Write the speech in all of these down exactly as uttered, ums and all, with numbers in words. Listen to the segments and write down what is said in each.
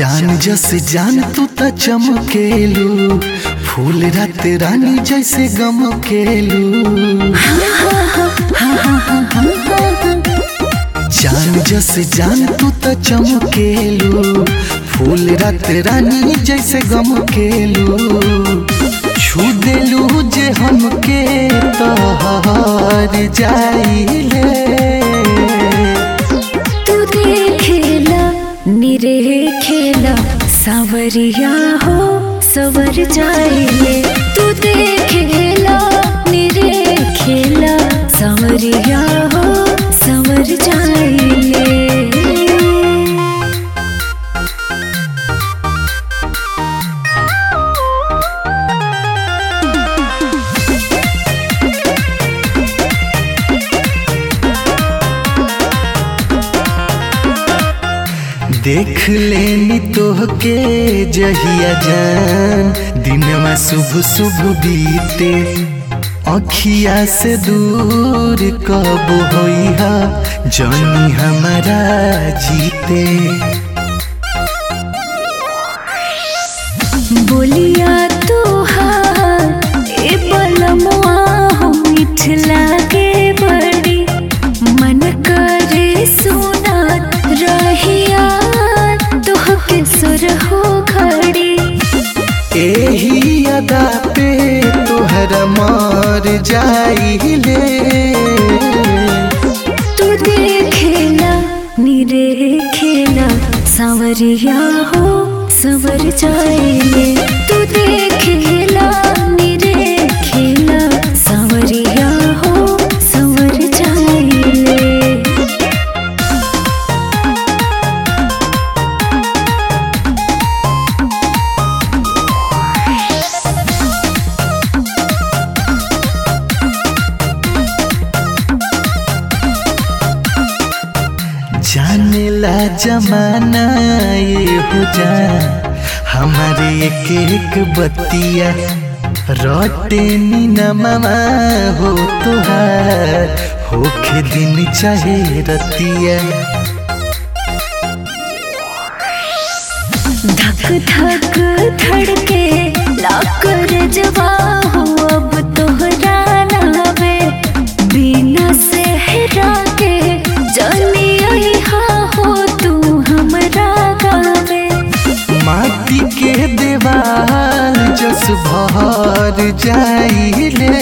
जान जस जान तू त चमकेलू, फूल रात रानी जैसे गमकेलू। जान जस जान तू त चमकेलू, फूल रात रानी जैसे गमकेलू। छू देलू जे हमके तोहर जाइले। तू देखेला निरे खेला सावरिया हो सवर जाइले। तू देखेला निरे खेला सावरिया हो सवर जाइले। देख लेनी तोहके जहिया जान, दिनवा शुभ शुभ बीते। अखिया से दूर कब होइहा जानी हमारा जीते। बोलिया तोहार ए बलमुआ हो मीठ लागे बड़ी। मन करे सुना रहिया तोहके सुर हो घड़ी। एही अदा पे तोहरा मार जाइले। तू देखेला निरे खेला सावरिया हो सवर जाइले। तू देखेला निरे खेला सावरिया हो सवर जाइले। जानेला जमाना ये हो जा हमारे एक एक बतिया। रोटे नमा हो तुहार होखे दिन चाहे रतिया। धक धक धड़के लाकर जवा हो अब तोहरा नावे। बिना सेहरा के जानी हा हो तू हमरा गावे। माटी के देवाल जस भर जाइले।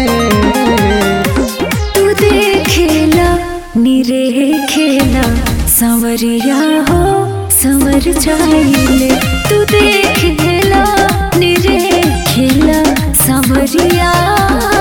तू देखेला निरे खेला सावरिया हो सवर जाइले। तू देखेला निरे खेला सावरिया।